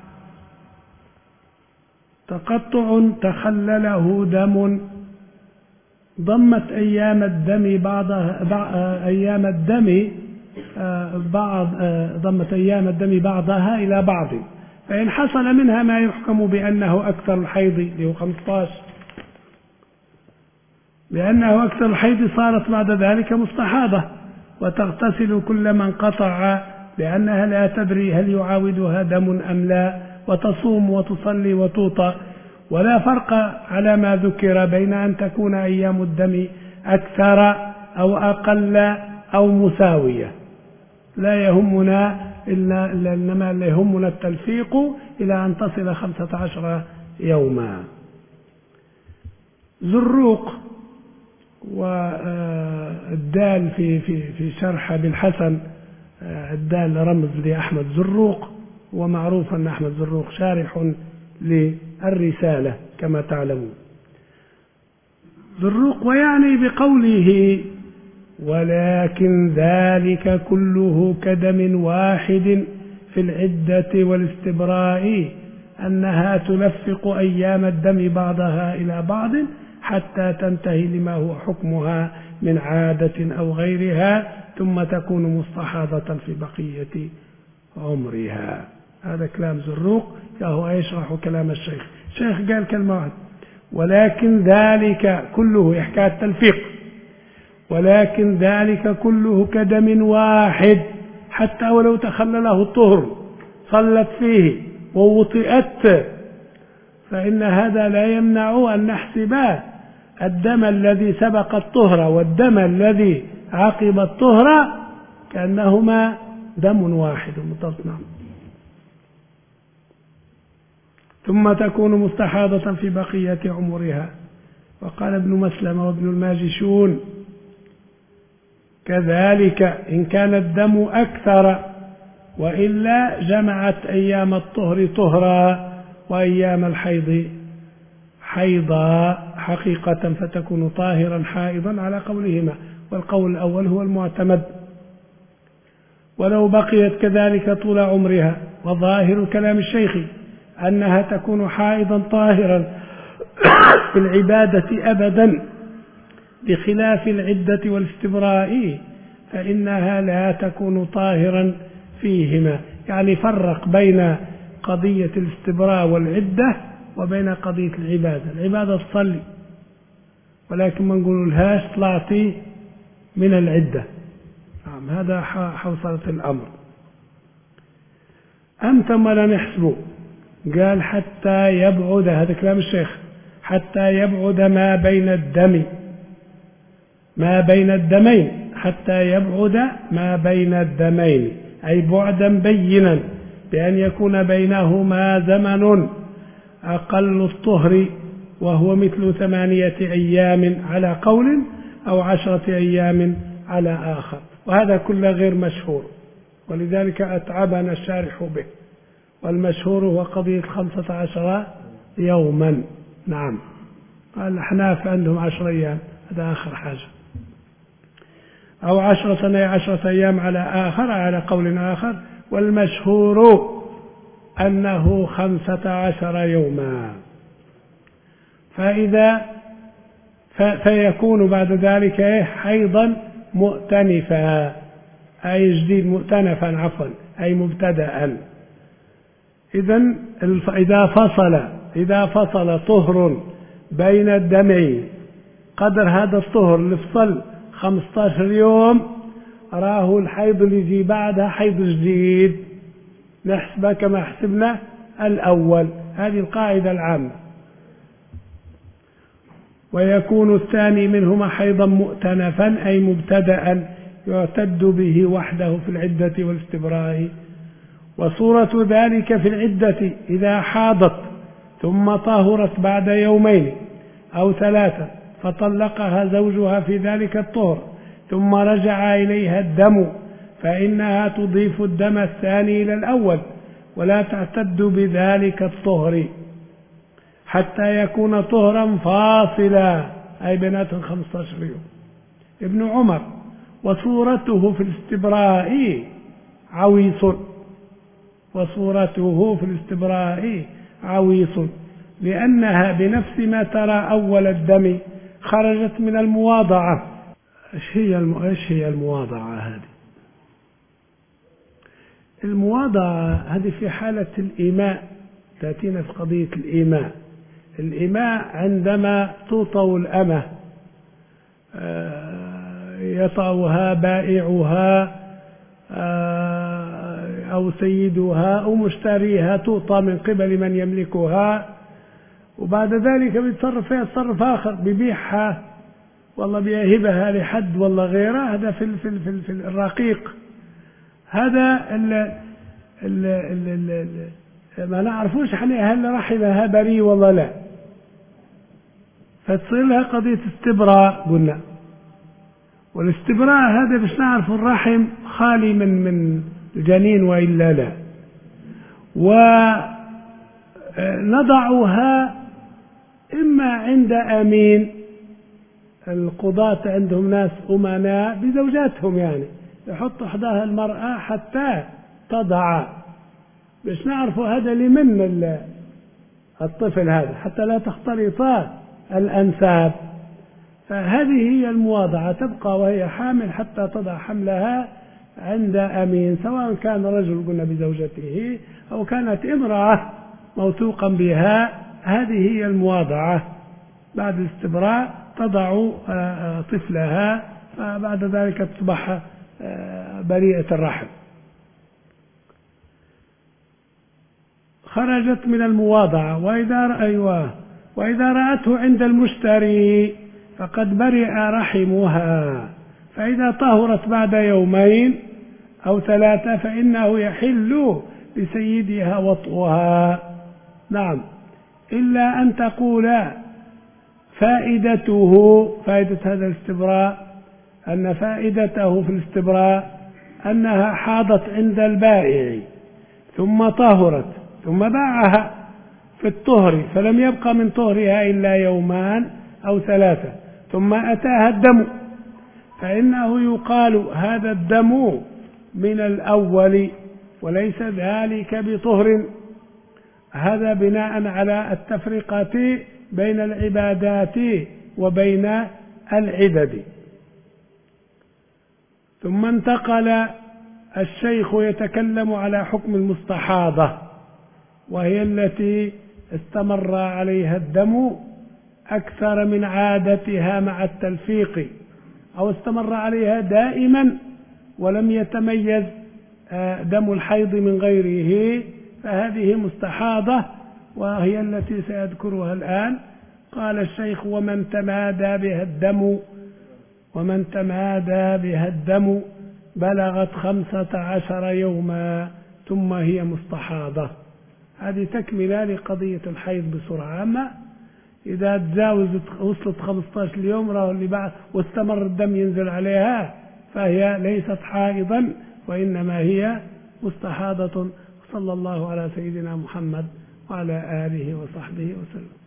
تقطع تخلله دم ضمت أيام الدم بعضها أيام الدم بعض ضمت أيام الدم بعضها إلى بعض، فإن حصل منها ما يحكم بأنه أكثر الحيض اللي هو خمسة عشر بأنه أكثر الحيض صارت بعد ذلك مستحاضة وتغتسل كل ما انقطع لأنها لا تدري هل يعاودها دم أم لا، وتصوم وتصلي وتوطأ. ولا فرق على ما ذكر بين أن تكون أيام الدم أكثر أو أقل أو مساوية. لا يهمنا إلا إنما لا يهمنا التلفيق إلى أن تصل خمسة عشر يوما. زروق والدال في في في شرح أبي الحسن، الدال رمز لأحمد زروق، ومعروف أن أحمد زروق شارح للرسالة كما تعلمون. زروق ويعني بقوله: ولكن ذلك كله كدم واحد في العدة والاستبراء أنها تلفق أيام الدم بعضها إلى بعض حتى تنتهي لما هو حكمها من عادة أو غيرها، ثم تكون مستحاضة في بقية عمرها. هذا كلام زروق فهو يشرح كلام الشيخ. الشيخ قال كلمة واحدة: ولكن ذلك كله، يحكي التلفيق، ولكن ذلك كله كدم واحد حتى ولو تخلله الطهر صلت فيه ووطئت، فإن هذا لا يمنع أن نحسب الدم الذي سبق الطهر والدم الذي عقب الطهر كأنهما دم واحد متصنع. ثم تكون مستحاضة في بقية عمرها. وقال ابن مسلم وابن الماجشون: كذلك إن كان الدم أكثر، وإلا جمعت أيام الطهر طهرا وأيام الحيض حيضا حقيقة، فتكون طاهرا حائضا على قولهما، والقول الأول هو المعتمد. ولو بقيت كذلك طول عمرها، وظاهر كلام الشيخ أنها تكون حائضا طاهرا في العبادة أبدا، بخلاف العدة والاستبراء فإنها لا تكون طاهرا فيهما. يعني فرق بين قضية الاستبراء والعدة وبين قضية العبادة. العبادة تصلي، ولكن ما نقول لهاش طلعتي من العدة. نعم، هذا حوصلة الأمر. أنت ما لا نحسبه، قال حتى يبعد، هذا كلام الشيخ، حتى يبعد ما بين الدم ما بين الدمين، حتى يبعد ما بين الدمين، أي بعدا بينا، بأن يكون بينهما زمن أقل الطهر، وهو مثل ثمانية أيام على قول، أو عشرة أيام على آخر، وهذا كله غير مشهور، ولذلك أتعبنا الشارح به. والمشهور هو قضية خمسة عشر يوما. نعم، الأحناف عندهم عشر أيام، هذا آخر حاجة، أو عشرة عشرة أيام على آخر على قول آخر، والمشهور أنه خمسة عشر يوما. فإذا فيكون بعد ذلك حيضا مؤتنفا، أي جديد، مؤتنفا عفوا، أي مبتدأ. إذن إذا فصل إذا فصل طهر بين الدمين قدر هذا الطهر اللي فصل خمسة عشر يوم، راه الحيض اللي يجي بعدها حيض جديد، نحسبه كما حسبنا الأول. هذه القاعدة العامة. ويكون الثاني منهما حيضا مؤتنفا، أي مبتدأ يعتد به وحده في العدة والاستبراء. وصورة ذلك في العدة إذا حاضت ثم طهرت بعد يومين أو ثلاثة فطلقها زوجها في ذلك الطهر ثم رجع إليها الدم، فإنها تضيف الدم الثاني إلى الأول ولا تعتد بذلك الطهر حتى يكون طهرا فاصلا، أي بيناتهم خمسة عشر يوم. ابن عمر: وصورته في الاستبراء عويص وصورته في الاستبراء عويص لأنها بنفس ما ترى أول الدم خرجت من المواضعة. إيش هي إيش هي المواضعة هذه؟ المواضعة هذه في حالة الإيماء، تأتينا في قضية الإيماء. الإيماء عندما توطأ الأمة يطأها بائعها أو سيدها أو مشتريها، توطأ من قبل من يملكها، وبعد ذلك بيتصرف فيها تصرف آخر، بيبيعها والله بيهبها لحد والله غيره. هذا في في في, في الرقيق. هذا ال ال ال ال ما نعرفوش احنا هل رحمها بريء والله لا، فتصير لها قضية استبراء قلنا. والاستبراء هذا باش نعرف الرحم خالي من من الجنين وإلا لا، ونضعها إما عند أمين، القضاة عندهم ناس أمناء بزوجاتهم، يعني يحطوا حداها المرأة حتى تضع، باش نعرفوا هذا لمن الطفل هذا حتى لا تختلط الأنساب. فهذه هي المواضعة، تبقى وهي حامل حتى تضع حملها عند أمين، سواء كان رجل قلنا بزوجته أو كانت امرأة موثوقا بها. هذه هي المواضعة. بعد الاستبراء تضع طفلها، فبعد ذلك تصبح بريئة الرحم. خرجت من المواضعة. وإذا أيوة وإذا رأته عند المشتري فقد برئ رحمها، فإذا طهرت بعد يومين أو ثلاثة فإنه يحل لسيدها وطئها. نعم، إلا أن تقول فائدته فائدة هذا الاستبراء أن فائدته في الاستبراء أنها حاضت عند البائع ثم طهرت ثم باعها في الطهر فلم يبقى من طهرها إلا يومان أو ثلاثة ثم أتاها الدم، فإنه يقال هذا الدم من الأول وليس ذلك بطهر. هذا بناء على التفرقة بين العبادات وبين العدد. ثم انتقل الشيخ يتكلم على حكم المستحاضة، وهي التي استمر عليها الدم أكثر من عادتها مع التلفيق، أو استمر عليها دائما ولم يتميز دم الحيض من غيره، فهذه مستحاضة، وهي التي سيذكرها الآن. قال الشيخ: ومن تمادى بها الدم ومن تمادى بها الدم بلغت خمسة عشر يوما ثم هي مستحاضة. هذه تكملة لقضية الحيض بصورة عامة. إذا تجاوزت وصلت خمسة عشر يوم راهو اللي بعد واستمر الدم ينزل عليها فهي ليست حائضا، وإنما هي مستحاضة. صلى الله على سيدنا محمد وعلى آله وصحبه وسلم.